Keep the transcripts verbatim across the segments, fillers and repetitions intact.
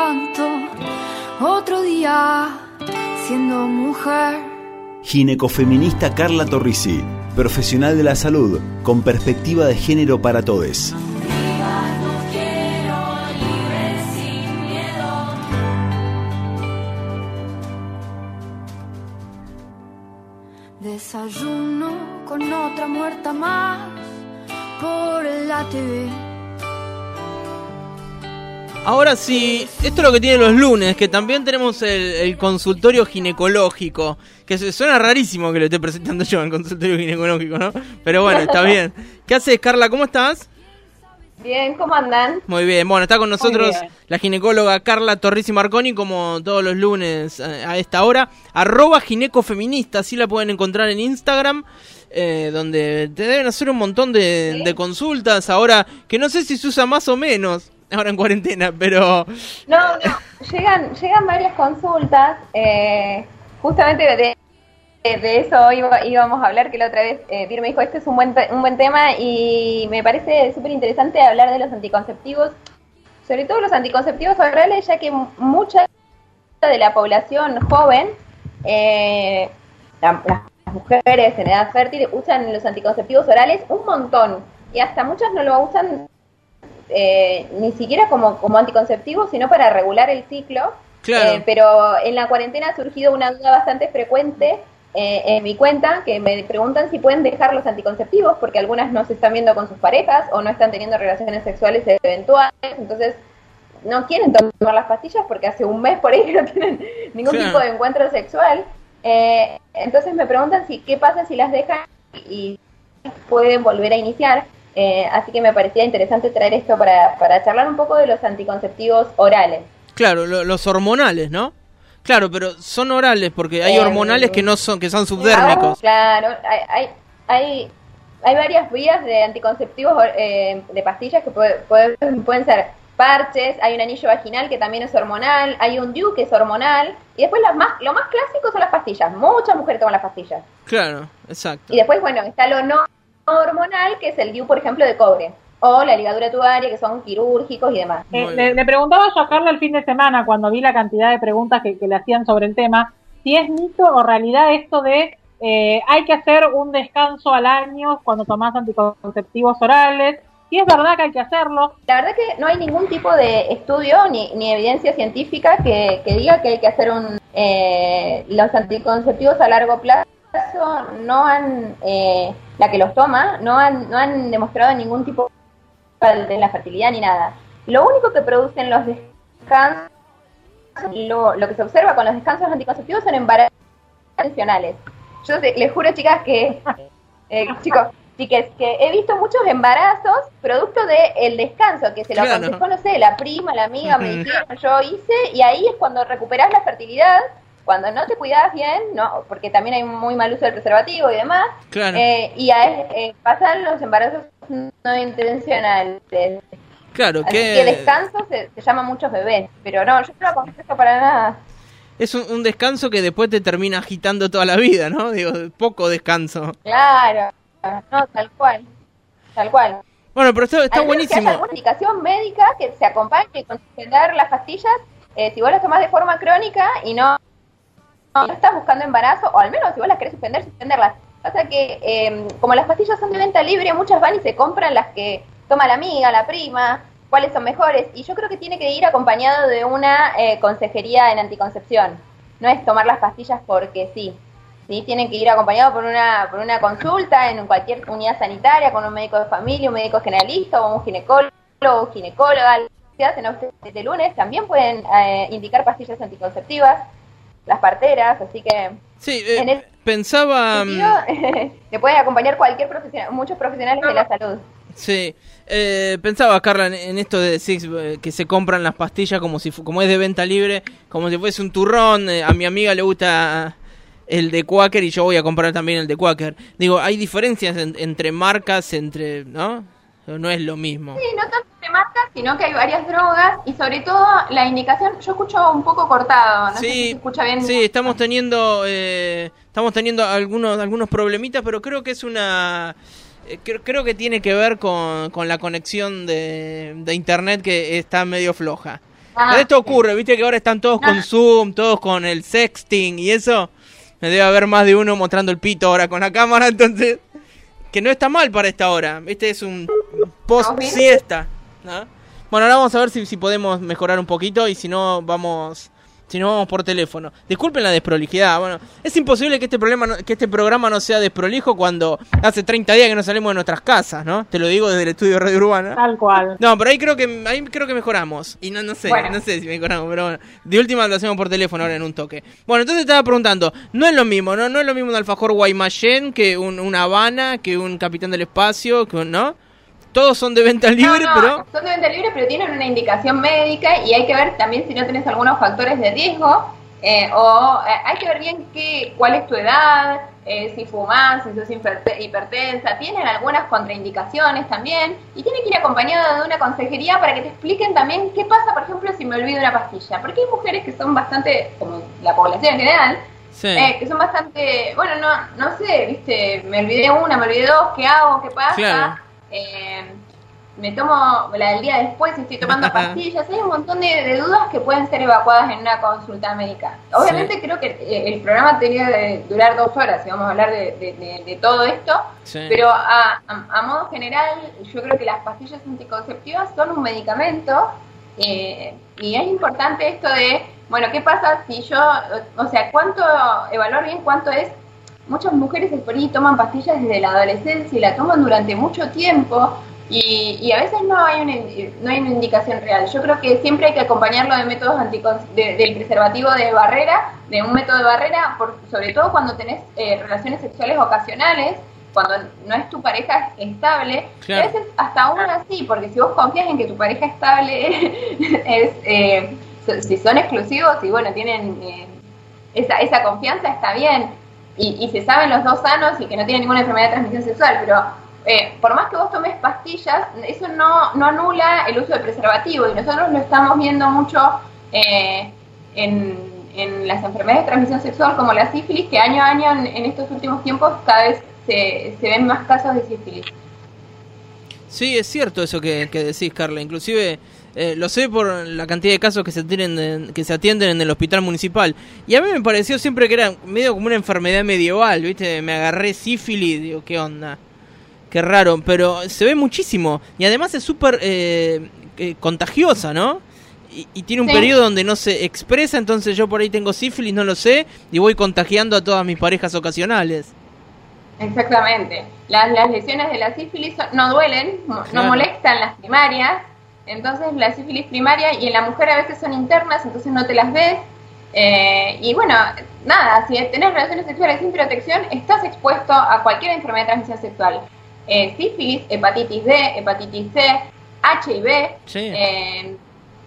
levanto otro día siendo mujer. Ginecofeminista Carla Torrisi, profesional de la salud con perspectiva de género para todes. Desayuno con otra muerta más por la T V. Ahora sí, esto es lo que tiene los lunes, que también tenemos el, el consultorio ginecológico, que se, suena rarísimo que lo esté presentando yo en el consultorio ginecológico, ¿no? Pero bueno, está bien. ¿Qué haces, Carla? ¿Cómo estás? Bien, ¿cómo andan? Muy bien, bueno, está con nosotros la ginecóloga Carla Torrisi Marconi, como todos los lunes a esta hora, arroba ginecofeminista, así la pueden encontrar en Instagram, eh, donde te deben hacer un montón de, ¿sí? de consultas, ahora, que no sé si se usa más o menos, ahora en cuarentena, pero... No, no, llegan, llegan varias consultas, eh, justamente de... De eso iba, íbamos a hablar, que la otra vez eh, Vir me dijo, este es un buen, te- un buen tema y me parece súper interesante hablar de los anticonceptivos, sobre todo los anticonceptivos orales, ya que mucha de la población joven, eh, la, las mujeres en edad fértil, usan los anticonceptivos orales un montón y hasta muchas no lo usan eh, ni siquiera como, como anticonceptivo, sino para regular el ciclo. Claro. Eh, pero en la cuarentena ha surgido una duda bastante frecuente Eh, en mi cuenta, que me preguntan si pueden dejar los anticonceptivos, porque algunas no se están viendo con sus parejas o no están teniendo relaciones sexuales eventuales, entonces no quieren tomar las pastillas porque hace un mes por ahí que no tienen ningún claro. tipo de encuentro sexual. Eh, entonces me preguntan si qué pasa si las dejan y pueden volver a iniciar. Eh, así que me parecía interesante traer esto para, para charlar un poco de los anticonceptivos orales. Claro, lo, los hormonales, ¿no? Claro, pero son orales porque hay Eh, hormonales que no son, que son subdérmicos. Claro, hay, hay, hay, hay varias vías de anticonceptivos eh, de pastillas que puede, puede, pueden ser parches, hay un anillo vaginal que también es hormonal, hay un D I U que es hormonal, y después las más, lo más clásico son las pastillas. Muchas mujeres toman las pastillas. Claro, exacto. Y después, bueno, está lo no hormonal, que es el D I U, por ejemplo, de cobre. O la ligadura tubaria, que son quirúrgicos y demás. Eh, le, le preguntaba yo a Carla el fin de semana, cuando vi la cantidad de preguntas que, que le hacían sobre el tema, si es mito o realidad esto de eh, hay que hacer un descanso al año cuando tomás anticonceptivos orales, si es verdad que hay que hacerlo. La verdad que no hay ningún tipo de estudio ni, ni evidencia científica que, que diga que hay que hacer un... Eh, los anticonceptivos a largo plazo no han... Eh, la que los toma no han, no han demostrado ningún tipo de la fertilidad ni nada. Lo único que producen los descansos, lo, lo que se observa con los descansos anticonceptivos son embarazos intencionales. Yo te, les juro, chicas, que eh, chicos, chicas, que he visto muchos embarazos producto del descanso, que se lo Claro. aconsejó, no sé, la prima, la amiga, me dijeron, yo hice, y ahí es cuando recuperás la fertilidad. Cuando no te cuidas bien, no, porque también hay muy mal uso del preservativo y demás, Claro. eh, y a, eh, pasan los embarazos no intencionales. Claro, Así que que descanso se, se llama muchos bebés, pero no, yo no lo aconsejo para nada. es un, un descanso que después te termina agitando toda la vida, ¿no? Digo, poco descanso. Claro, no, tal cual, tal cual. Bueno, pero está, está Al menos que buenísimo. haya alguna indicación médica que se acompañe con suspender las pastillas, eh, si vos las tomás de forma crónica y no no estás buscando embarazo, o al menos si vos las querés suspender, suspenderlas. Pasa que, eh, como las pastillas son de venta libre, muchas van y se compran las que toma la amiga, la prima, cuáles son mejores, y yo creo que tiene que ir acompañado de una eh, consejería en anticoncepción. No es tomar las pastillas porque sí, ¿sí? Tienen que ir acompañado por una, por una consulta en cualquier unidad sanitaria, con un médico de familia, un médico generalista, o un ginecólogo, ginecóloga. Si hacen a ustedes de lunes, también pueden eh, indicar pastillas anticonceptivas, las parteras, así que Sí, eh, en ese pensaba... sentido, te pueden acompañar cualquier profesional, muchos profesionales de la salud. Sí, eh, pensaba, Carla, en, en esto de decir eh, que se compran las pastillas como si fu- como es de venta libre, como si fuese un turrón. Eh, a mi amiga le gusta el de Quaker y yo voy a comprar también el de Quaker. Digo, hay diferencias en- entre marcas, entre, ¿no? No es lo mismo. Sí, no tanto de marcas, sino que hay varias drogas y sobre todo la indicación, yo escucho un poco cortado, no sé si se escucha bien. Sí, estamos teniendo eh, estamos teniendo algunos algunos problemitas, pero creo que es una eh, creo, creo que tiene que ver con, con la conexión de, de internet que está medio floja. Ah, esto ocurre, viste que ahora están todos no. con Zoom, todos con el sexting y eso. Me debe haber más de uno mostrando el pito ahora con la cámara, entonces... Que no está mal para esta hora. Este es un post-siesta, ¿no? Bueno, ahora vamos a ver si, si podemos mejorar un poquito y si no, vamos... Si no, vamos por teléfono. Disculpen la desprolijidad. Bueno, es imposible que este problema no, que este programa no sea desprolijo cuando hace treinta días que no salimos de nuestras casas, ¿no? Te lo digo desde el estudio Radio Urbana. Tal cual. No, pero ahí creo que ahí creo que mejoramos. Y no no sé, bueno. no sé si mejoramos, pero bueno. De última lo hacemos por teléfono ahora en un toque. Bueno, entonces estaba preguntando, no es lo mismo, ¿no? No es lo mismo un alfajor Guaymallén que un, una Habana, que un Capitán del Espacio, que un, ¿no? Todos son de venta libre, no, no, pero... son de venta libre, pero tienen una indicación médica y hay que ver también si no tenés algunos factores de riesgo, eh, o eh, hay que ver bien qué, cuál es tu edad, eh, si fumás, si sos hipertensa, tienen algunas contraindicaciones también, y tienen que ir acompañado de una consejería para que te expliquen también qué pasa, por ejemplo, si me olvido una pastilla, porque hay mujeres que son bastante, como la población en general, sí. eh, que son bastante, bueno, no, no sé, viste, me olvidé una, me olvidé dos, ¿qué hago? ¿Qué pasa? Claro. Eh, me tomo la del día después si estoy tomando pastillas. Hay un montón de, de dudas que pueden ser evacuadas en una consulta médica. Obviamente sí. creo que eh, el programa tenía que durar dos horas si vamos a hablar de, de, de, de todo esto, sí. pero a, a, a modo general yo creo que las pastillas anticonceptivas son un medicamento, eh, y es importante esto de, bueno, ¿qué pasa si yo, o sea, cuánto, evaluar bien cuánto es? Muchas mujeres por ahí toman pastillas desde la adolescencia y la toman durante mucho tiempo y, y a veces no hay, una, no hay una indicación real. Yo creo que siempre hay que acompañarlo de métodos anticon- de, del preservativo de barrera, de un método de barrera, por, sobre todo cuando tenés eh, relaciones sexuales ocasionales, cuando no es tu pareja estable, claro. Y a veces hasta aún así, porque si vos confías en que tu pareja estable es, eh, si son exclusivos y bueno, tienen eh, esa, esa confianza, está bien. Y, y se saben los dos sanos y que no tienen ninguna enfermedad de transmisión sexual, pero eh, por más que vos tomes pastillas, eso no, no anula el uso de preservativo, y nosotros lo estamos viendo mucho eh, en, en las enfermedades de transmisión sexual como la sífilis, que año a año en, en estos últimos tiempos cada vez se, se ven más casos de sífilis. Sí, es cierto eso que, que decís, Carla, inclusive... Eh, lo sé por la cantidad de casos que se atienden, que se atienden en el hospital municipal. Y a mí me pareció siempre que era medio como una enfermedad medieval, ¿viste? Me agarré sífilis, digo, ¿qué onda? Qué raro, pero se ve muchísimo. Y además es súper eh, eh, contagiosa, ¿no? Y, y tiene un sí. periodo donde no se expresa, entonces yo por ahí tengo sífilis, no lo sé, y voy contagiando a todas mis parejas ocasionales. Exactamente. Las, las lesiones de la sífilis no duelen, no claro. molestan las primarias. Entonces la sífilis primaria y en la mujer a veces son internas, entonces no te las ves. Eh, y bueno, nada, si tenés relaciones sexuales sin protección, estás expuesto a cualquier enfermedad de transmisión sexual. Eh, sífilis, hepatitis D, hepatitis C, H I V, sí. eh,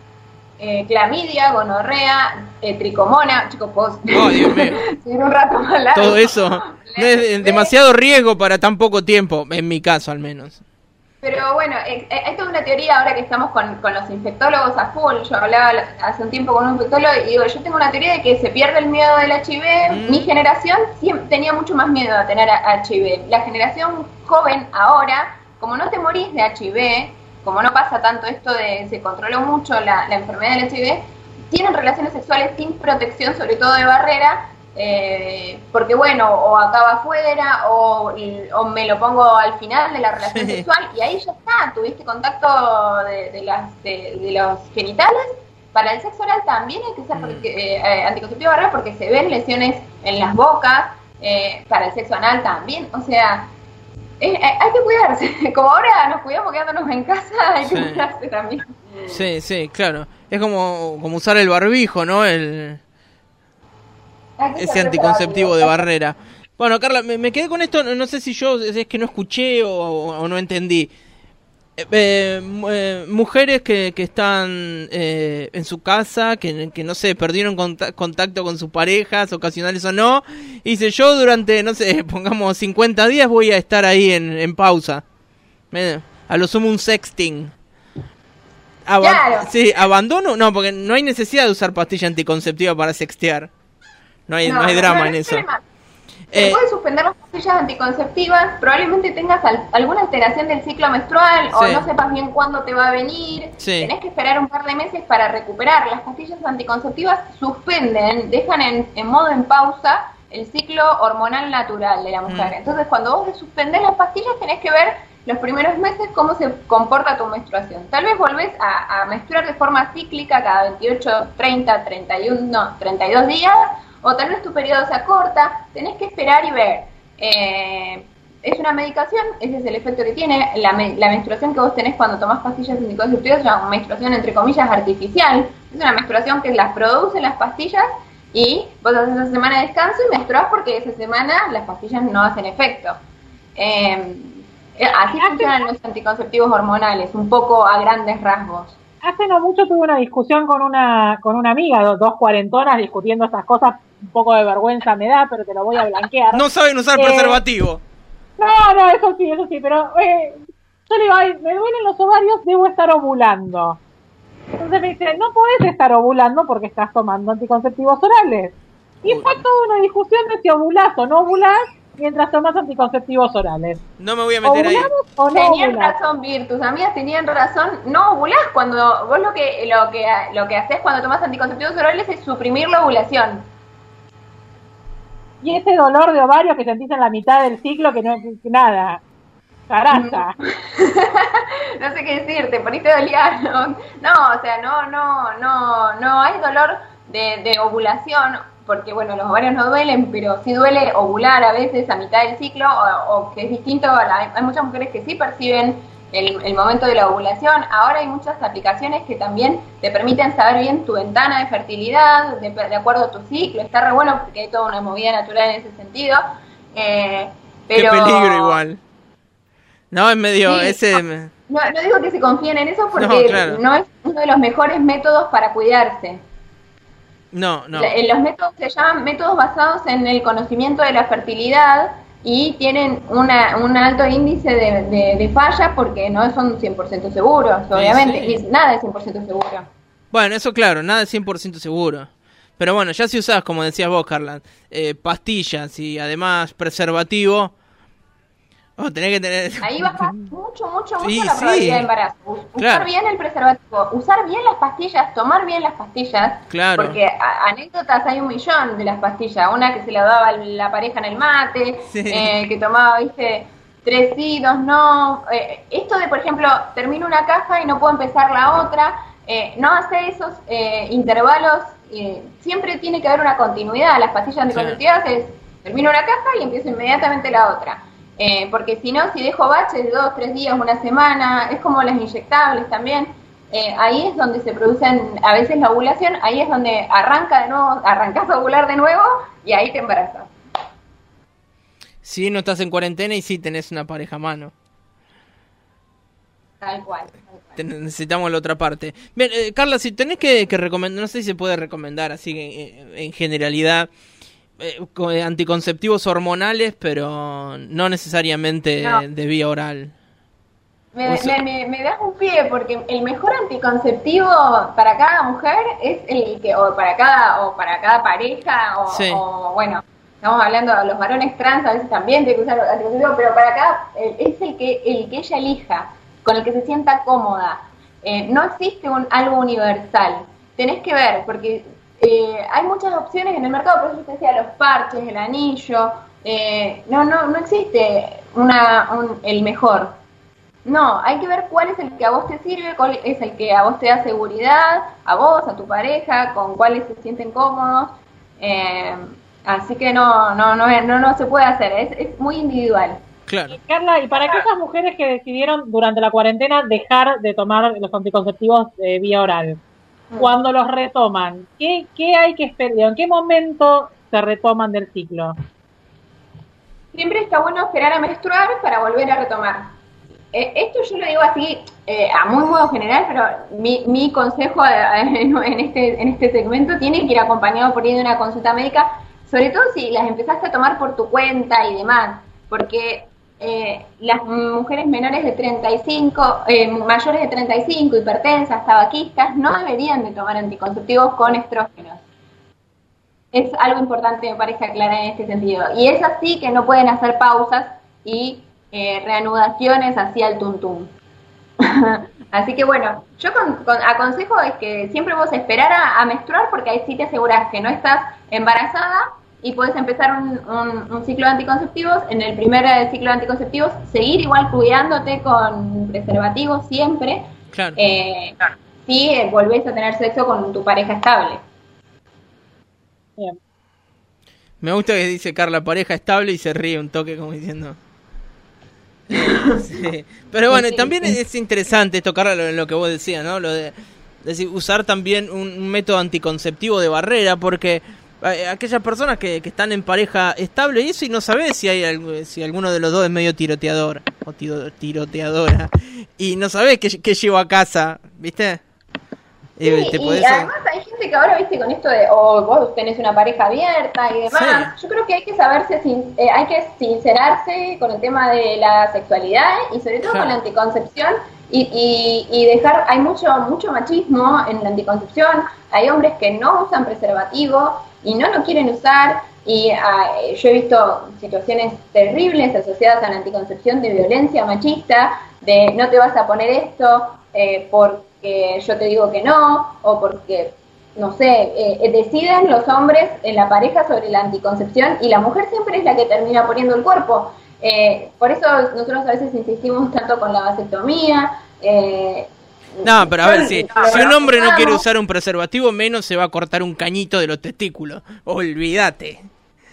eh, clamidia, gonorrea, eh, tricomona. Chicos, puedo oh, Dios mío. seguir un rato más largo. Todo eso no es demasiado riesgo para tan poco tiempo, en mi caso al menos. Pero bueno, eh, eh, esto es una teoría ahora que estamos con, con los infectólogos a full. Yo hablaba hace un tiempo con un infectólogo y digo, yo tengo una teoría de que se pierde el miedo del H I V. Mm. Mi generación siempre tenía mucho más miedo a tener H I V. La generación joven ahora, como no te morís de H I V, como no pasa tanto esto de se controló mucho la, la enfermedad del H I V, tienen relaciones sexuales sin protección, sobre todo de barrera, Eh, porque bueno, o acaba afuera o, o me lo pongo al final de la relación sí. sexual y ahí ya está, tuviste contacto de, de, las, de, de los genitales. Para el sexo oral también hay que ser porque, eh, anticonceptivo barrera porque se ven lesiones en las bocas, eh, para el sexo anal también, o sea, eh, hay que cuidarse, como ahora nos cuidamos quedándonos en casa, hay que sí. cuidarse también. Sí, sí, claro, es como, como usar el barbijo, ¿no? El... Ese anticonceptivo de barrera. Bueno, Carla, me, me quedé con esto, no, no sé si yo es que no escuché o, o, o no entendí. Eh, eh, mujeres que, que están eh, en su casa, que, que no sé, perdieron conta- contacto con sus parejas, ocasionales o no, y dice yo durante, no sé, pongamos cincuenta días voy a estar ahí en, en pausa. Eh, a lo sumo un sexting. Aba- claro. Sí, abandono, no, porque no hay necesidad de usar pastilla anticonceptiva para sextear. No hay, no, no hay drama no, no en eso. Se Eh, puede suspender las pastillas anticonceptivas, probablemente tengas al- alguna alteración del ciclo menstrual Sí. o no sepas bien cuándo te va a venir, Sí. tenés que esperar un par de meses para recuperar. Las pastillas anticonceptivas suspenden, dejan en, en modo en pausa el ciclo hormonal natural de la mujer. Mm. Entonces cuando vos suspendés las pastillas tenés que ver los primeros meses cómo se comporta tu menstruación. Tal vez volvés a, a menstruar de forma cíclica cada veintiocho, treinta, treinta y uno, no, treinta y dos días, o tal vez tu periodo se acorta, tenés que esperar y ver. Eh, es una medicación, ese es el efecto que tiene. La, me- la menstruación que vos tenés cuando tomás pastillas anticonceptivas es una menstruación entre comillas artificial. Es una menstruación que las producen las pastillas y vos haces esa semana de descanso y menstruás porque esa semana las pastillas no hacen efecto. Eh, así funcionan los anticonceptivos hormonales, un poco a grandes rasgos. Hace no mucho tuve una discusión con una con una amiga, dos, dos cuarentonas discutiendo estas cosas, un poco de vergüenza me da, pero te lo voy a blanquear. no saben usar Eh, preservativo. No, no, eso sí, eso sí, pero eh, yo le digo, ay, me duelen los ovarios, debo estar ovulando. Entonces me dice, no podés estar ovulando porque estás tomando anticonceptivos orales. Y fue toda una discusión de si ovulás o no ovulás mientras tomas anticonceptivos orales. No me voy a meter ahí. ¿Ovulamos o no Tenían ovulás? razón, Vir, tus amigas tenían razón. No ovulás cuando vos lo que lo que lo que haces cuando tomás anticonceptivos orales es suprimir la ovulación. Y ese dolor de ovario que sentís en la mitad del ciclo que no que nada. Caraza. No sé qué decir, te poniste doliar. No, no, o sea, no, no, no, no hay dolor de, de ovulación, porque bueno, los ovarios no duelen, pero sí duele ovular a veces a mitad del ciclo, o, o que es distinto, a la- hay muchas mujeres que sí perciben el, el momento de la ovulación. Ahora hay muchas aplicaciones que también te permiten saber bien tu ventana de fertilidad, de, de acuerdo a tu ciclo, está re bueno porque hay toda una movida natural en ese sentido. Eh, pero... Qué peligro igual. No, es medio... Sí. ese No, no digo que se confíen en eso porque No, claro. no es uno de los mejores métodos para cuidarse. No, no. La- eh, Los métodos se llaman métodos basados en el conocimiento de la fertilidad y tienen una, un alto índice de, de, de falla porque no son cien por ciento seguros, obviamente, sí. y nada es cien por ciento seguro. Bueno, eso claro, nada es cien por ciento seguro. Pero bueno, ya si usás, como decías vos, Carla, eh, pastillas y además preservativo, oh, tenés que tener... Ahí baja mucho, mucho, mucho Sí, la sí. probabilidad de embarazo. Us- Usar Claro. bien el preservativo, usar bien las pastillas, tomar bien las pastillas, Claro. porque a- anécdotas hay un millón de las pastillas. Una que se la daba la pareja en el mate, Sí. eh, que tomaba, viste, tres sí, dos no. Eh, esto de, por ejemplo, termino una caja y no puedo empezar la otra, eh, no hace esos eh, intervalos, eh, siempre tiene que haber una continuidad. Las pastillas anticonceptivas es, termino una caja y empiezo inmediatamente la otra. Eh, porque si no, si dejo baches de dos, tres días, una semana, es como las inyectables también, eh, ahí es donde se producen a veces la ovulación, ahí es donde arranca de nuevo, arrancas a ovular de nuevo y ahí te embarazas. Sí, no estás en cuarentena y sí tenés una pareja a mano. Tal cual. Tal cual. Te- necesitamos la otra parte. Bien, eh, Carla, si tenés que, que recomendar, no sé si se puede recomendar así que, eh, en generalidad, eh, co- eh, anticonceptivos hormonales, pero no necesariamente No. de vía oral. Me, O sea- me, me, me das un pie porque el mejor anticonceptivo para cada mujer es el que, o para cada, o para cada pareja, o, Sí. o, bueno, estamos hablando de los varones trans, a veces también tienen que usar anticonceptivo, pero para cada, eh, es el que, el que ella elija, con el que se sienta cómoda. Eh, no existe un algo universal. Tenés que ver, porque eh, hay muchas opciones en el mercado, por eso te decía los parches, el anillo, eh, no, no, no existe una, un, el mejor. No, hay que ver cuál es el que a vos te sirve, cuál es el que a vos te da seguridad, a vos, a tu pareja, con cuáles se sienten cómodos. Eh, así que no, no, no, no, no se puede hacer, es, es muy individual. Claro. Carla, y para aquellas mujeres que decidieron durante la cuarentena dejar de tomar los anticonceptivos de vía oral, cuando los retoman, ¿qué, qué hay que esperar? ¿En qué momento se retoman del ciclo? Siempre está bueno esperar a menstruar para volver a retomar. Eh, esto yo lo digo así eh, a muy modo general, pero mi, mi consejo eh, en, este, en este segmento tiene que ir acompañado por ahí de una consulta médica, sobre todo si las empezaste a tomar por tu cuenta y demás, porque eh, las mujeres menores de treinta y cinco, eh, mayores de treinta y cinco, hipertensas, tabaquistas, no deberían de tomar anticonceptivos con estrógenos. es algo importante, me parece, aclarar en este sentido. Y es así que no pueden hacer pausas y eh, reanudaciones hacia el tuntum. Así que bueno, yo con, con, aconsejo es que siempre vos esperar a, a menstruar, porque ahí sí te aseguras que no estás embarazada y podés empezar un, un, un ciclo de anticonceptivos. En el primer ciclo de anticonceptivos, seguir igual cuidándote con preservativos siempre. Claro. Eh, si volvés a tener sexo con tu pareja estable. Bien. Me gusta que dice Carla, pareja estable, y se ríe un toque como diciendo... Sí. Pero bueno, también es interesante tocar lo, lo que vos decías, ¿no? Lo de decir, usar también un, un método anticonceptivo de barrera, porque eh, aquellas personas que, que están en pareja estable y eso, y no sabés si hay algo, si alguno de los dos es medio tiroteador o tiro, tiroteadora, y no sabés qué, qué llevo a casa, ¿viste? Sí, y, te podés... y además hay gente que ahora, viste, con esto de, oh, vos tenés una pareja abierta y demás, sí. Yo creo que hay que saberse, sin, eh, hay que sincerarse con el tema de la sexualidad y sobre todo, claro, con la anticoncepción y, y, y dejar, hay mucho mucho machismo en la anticoncepción, hay hombres que no usan preservativo y no lo quieren usar, y uh, yo he visto situaciones terribles asociadas a la anticoncepción de violencia machista, de no te vas a poner esto eh, por que yo te digo que no, o porque, no sé, eh, deciden los hombres en la pareja sobre la anticoncepción y la mujer siempre es la que termina poniendo el cuerpo. Eh, por eso nosotros a veces insistimos tanto con la vasectomía. Eh, no, pero a ver, si, si un hombre no quiere usar un preservativo, menos se va a cortar un cañito de los testículos. Olvídate.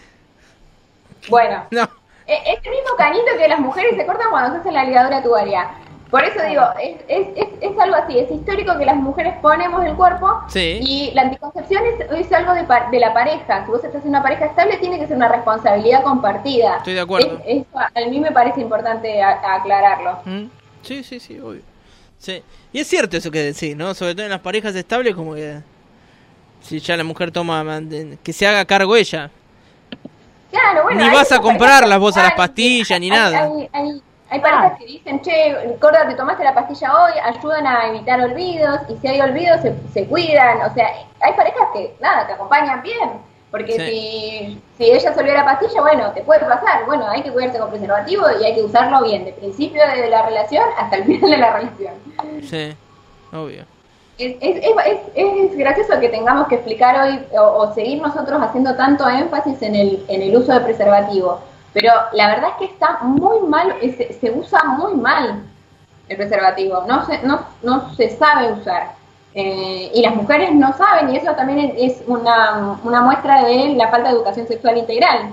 Bueno, no. Es el mismo cañito que las mujeres se cortan cuando se hace la ligadura tubaria. Por eso digo, es, es, es, es algo así, es histórico que las mujeres ponemos el cuerpo, sí, y la anticoncepción es, es algo de, de la pareja. Si vos estás en una pareja estable, tiene que ser una responsabilidad compartida. Estoy de acuerdo. Es, es, a mí me parece importante a, a aclararlo. ¿Mm? Sí, sí, sí, obvio. Sí. Y es cierto eso que decís, ¿no? Sobre todo en las parejas estables, como que si ya la mujer toma, que se haga cargo ella. Claro, bueno. Ni vas a comprarlas vos a las pastillas, hay, ni nada. Hay, hay, Hay parejas que dicen, che, Corda, te tomaste la pastilla hoy, ayudan a evitar olvidos, y si hay olvidos se, se cuidan. O sea, hay parejas que, nada, te acompañan bien, porque sí, si, si ella se olvidó la pastilla, bueno, te puede pasar. Bueno, hay que cuidarse con preservativo y hay que usarlo bien, de principio de la relación hasta el final de la relación. Sí, obvio. Es, es, es, es gracioso que tengamos que explicar hoy, o, o seguir nosotros haciendo tanto énfasis en el, en el uso de preservativo. Pero la verdad es que está muy mal, se, se usa muy mal el preservativo, no se, no, no se sabe usar. Eh, y las mujeres no saben, y eso también es una, una muestra de la falta de educación sexual integral.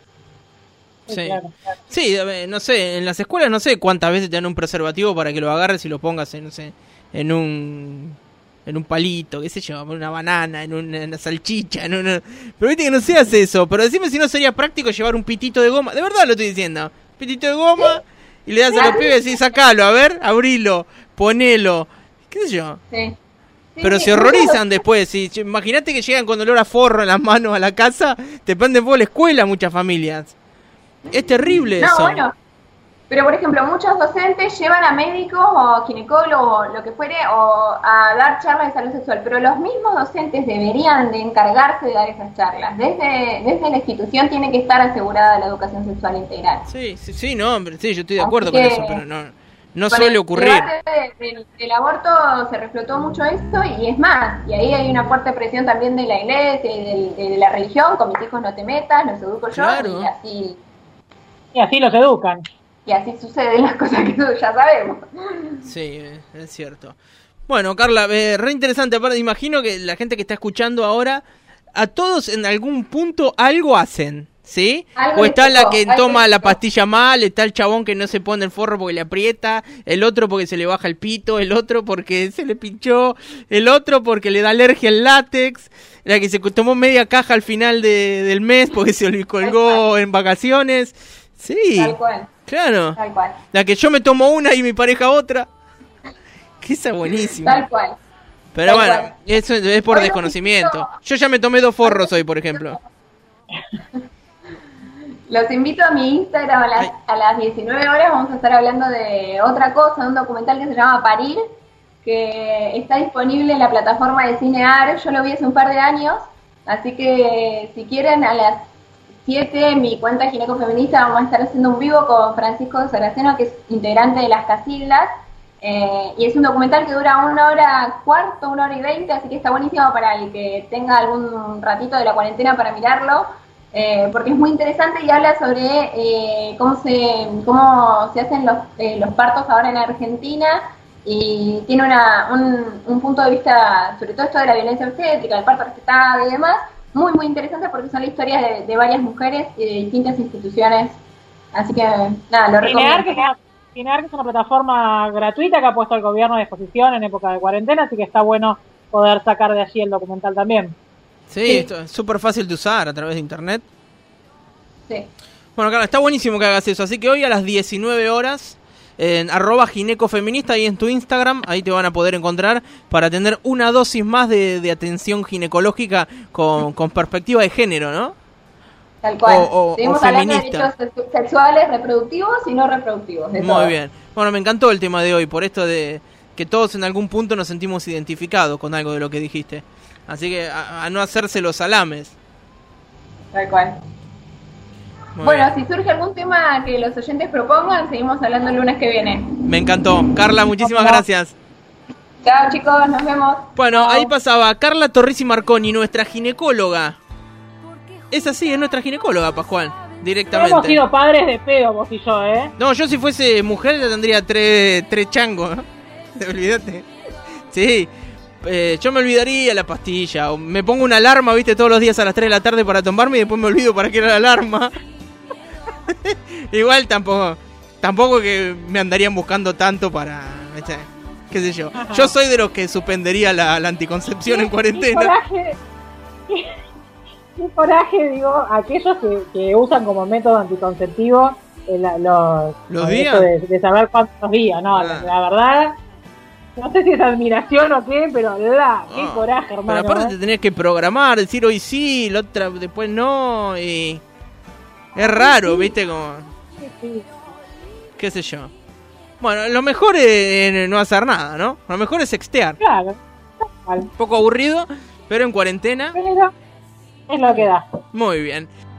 Sí, sí, no sé, en las escuelas no sé cuántas veces te dan un preservativo para que lo agarres y lo pongas en, no sé, en un... en un palito, qué sé yo, en una banana, en una, en una salchicha, en una... Pero viste que no se hace eso. Pero decime si no sería práctico llevar un pitito de goma. De verdad lo estoy diciendo. Pitito de goma, ¿sí? Y le das a los pibes y decís, sacalo, a ver, abrilo, ponelo, qué sé yo. Sí. Sí, pero sí, se horrorizan después. Si, imagínate que llegan con olor a forro en las manos a la casa, te prenden fuego la escuela muchas familias. Es terrible no, eso. Bueno. Pero, por ejemplo, muchos docentes llevan a médicos o ginecólogos, lo que fuere, o a dar charlas de salud sexual, pero los mismos docentes deberían de encargarse de dar esas charlas. Desde, desde la institución tiene que estar asegurada la educación sexual integral. Sí, sí, sí, no, hombre, sí, yo estoy de acuerdo Así con que, eso, pero no, no suele ocurrir. El debate de, de, del aborto se reflotó mucho esto, y es más, y ahí hay una fuerte presión también de la iglesia y de, de la religión, con mis hijos no te metas, los educo yo, claro. y así... Y así los educan. Y así suceden las cosas que todos ya sabemos. Sí, es cierto. Bueno, Carla, eh, re interesante. Aparte, imagino que la gente que está escuchando ahora, a todos en algún punto algo hacen, ¿sí? Algo o está la que toma la tocó. pastilla mal, está el chabón que no se pone el forro porque le aprieta, el otro porque se le baja el pito, el otro porque se le pinchó, el otro porque le da alergia al látex, la que se tomó media caja al final de, del mes porque se le colgó en vacaciones. Sí. Tal cual. Claro. Tal cual. La que yo me tomo una y mi pareja otra. Que esa es buenísima. Tal cual. Pero Tal bueno, cual. eso es por Hoy desconocimiento. invito... Yo ya me tomé dos forros hoy, por ejemplo. Los invito a mi Instagram a las, a las diecinueve horas. Vamos a estar hablando de otra cosa, un documental que se llama Parir, que está disponible en la plataforma de Cinear. Yo lo vi hace un par de años Así que si quieren, a las siete en mi cuenta Gineco Feminista vamos a estar haciendo un vivo con Francisco Saraceno, que es integrante de las Casildas, eh, y es un documental que dura una hora cuarto, una hora y veinte, así que está buenísimo para el que tenga algún ratito de la cuarentena para mirarlo, eh, porque es muy interesante y habla sobre eh, cómo se cómo se hacen los, eh, los partos ahora en Argentina, y tiene una, un, un punto de vista sobre todo esto de la violencia obstétrica, el parto respetado y demás, muy muy interesante porque son la historia de, de varias mujeres y de distintas instituciones, así que nada, lo recomiendo. Ginear, que es una plataforma gratuita que ha puesto el gobierno a disposición en época de cuarentena, así que está bueno poder sacar de allí el documental también. Sí, sí. Esto es súper fácil de usar a través de internet. Sí. Bueno, Carla, está buenísimo que hagas eso, así que hoy a las diecinueve horas... en arroba ginecofeminista y en tu Instagram, ahí te van a poder encontrar para tener una dosis más de, de atención ginecológica con, con perspectiva de género, ¿no? Tal cual. O, o, Seguimos o hablando de feminista. derechos sexuales, reproductivos y no reproductivos. De Muy todo. bien. Bueno, me encantó el tema de hoy, por esto de que todos en algún punto nos sentimos identificados con algo de lo que dijiste. Así que a, a no hacerse los salames. Tal cual. Muy bueno, bien. si surge algún tema que los oyentes propongan, seguimos hablando el lunes que viene. Me encantó. Carla, muchísimas gracias. Chao chicos, nos vemos. Bueno, Chao. ahí pasaba Carla Torrisi Marconi, nuestra ginecóloga. Es así, es nuestra ginecóloga, Pascual, directamente. Hemos sido padres de pedo, vos y yo, ¿eh? No, yo si fuese mujer ya tendría tres, tres changos, ¿no? Te olvidaste. Sí, eh, yo me olvidaría la pastilla. O me pongo una alarma, viste, todos los días a las tres de la tarde para tomarme y después me olvido para qué era la alarma. Igual tampoco tampoco que me andarían buscando tanto para, ¿viste? Qué sé yo. Ajá. Yo soy de los que suspendería la, la anticoncepción en cuarentena. Qué coraje, qué, qué coraje, digo, aquellos que, que usan como método anticonceptivo eh, la, los, ¿Los eh, días? eso De, de saber cuántos días, no, Ah. la, la verdad, no sé si es admiración o qué, pero la, qué Ah, coraje, hermano. Pero aparte ¿eh? te tenés que programar, decir hoy sí, la otra después no, y es raro, viste, como, Sí, sí. qué sé yo. Bueno, lo mejor es no hacer nada, ¿no? Lo mejor es sextear. Claro, tal. Un poco aburrido, pero en cuarentena, Pero es lo que da. muy bien.